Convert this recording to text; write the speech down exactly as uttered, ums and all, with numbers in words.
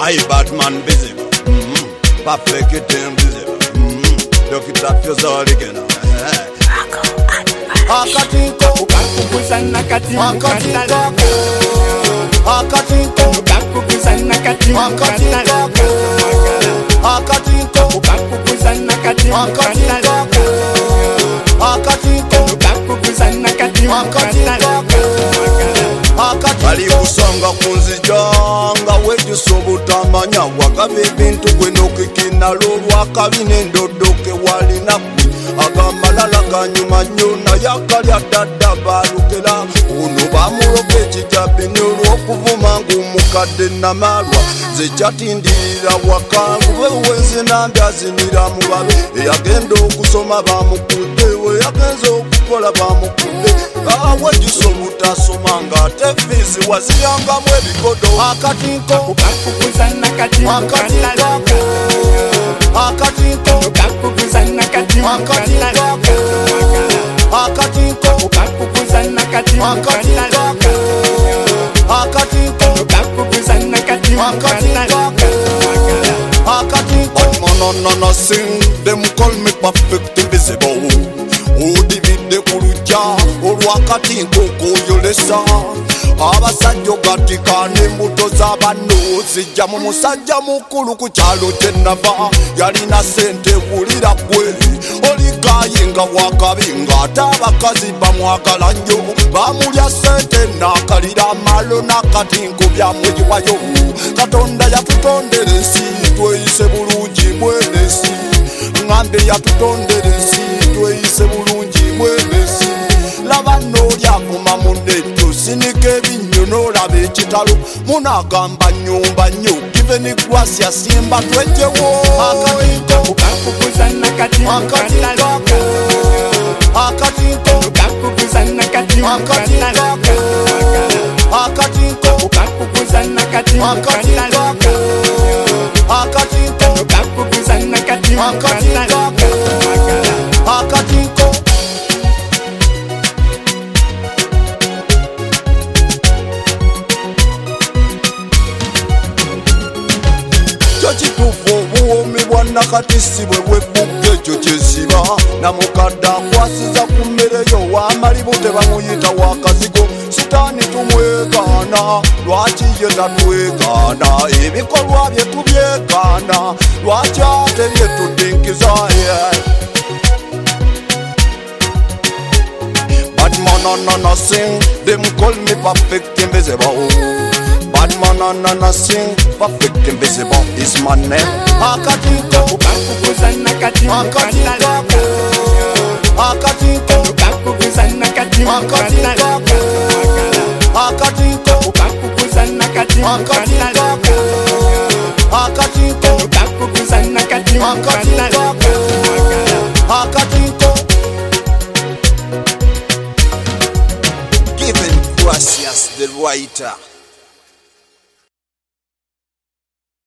I Batman busy. Mm-hmm. Perfect it invisible. Mm-hmm. Look it up your soul again. Akatinko ukakuguzana kati mukatala Akatinko ukakuguzana kati mukatala Akatinko ukakuguzana kati mukatala Akatinko ukakuguzana kati mukatala Bali kusonga kunzijanga wejusobutamanya wakabe bintu kwenokikina lolwakabine ndodoke walinaku agamalala ganyuma nnyo naye akalya ddadda baalukera ono bamuloga ekijabi n'olwokuvuma ng'omukadde namalwa ze kyatindirira wakangu wenzi nambi azinira mubabe eyagenda okusoma bamukudde we yagenza okukola bamukudde awejusa obutasoma ng'ate fiisi waziyangamu ebigodo akatinko ukakuguzana kati mukalala Akatinko ukakuguzana kati mukalala Akatinko ukakuguzana kati mukalala Akatinko ukakuguzana kati mukalala Akatinko no no no sing them call me perfect invisible Udibide kulujja olwakatinko kuyolesa abasajja ogatika n'embuto z'abanno zijja mu musajja mukulu ku kyalo kye nava yalina sente wulira gwe olikaye nga wakabi ng'ate abakazi bamwagala nnyo bamulya sente n'akalira amalo n'akatinko byamugiwayo katonda yatutondera ensi tweyise bulungi mwenesi ŋŋambe yatutondera ensi tweyise bulungi mwenesi laba n'olyakuma munetto sinika ebinnyo n'olaba ekitalo munagamba nnyumba nnyo giveni gwasi asimba twejjewo akatinko ukakuguzana kati mukalala akatinko ukakuguzana kati mukalala akatinko ukakuguzana kati mukalala akatinko ukakuguzana kati mukalala akatinko kituufu obuwoomi bwa nakatisi bwe bwebbuka ekyo kyesiba namukadde akwasiza ku mmere yo wamalibu tebamuyita wakazigo sitaani tumwegaana lwaki ye tatwegaana ebikolwa bye tubyegaana lwaki ate bye tudinkiza Bad man on on a sing them call me perfect invisible Bad man on on a sing perfect invisible is my name Akatinko ukakuguzana kati mukalala Akatinko ukakuguzana kati mukalala Akatinko ukakuguzana kati mukalala Akatinko ukakuguzana kati mukalala Akatinko Given Gracias the writer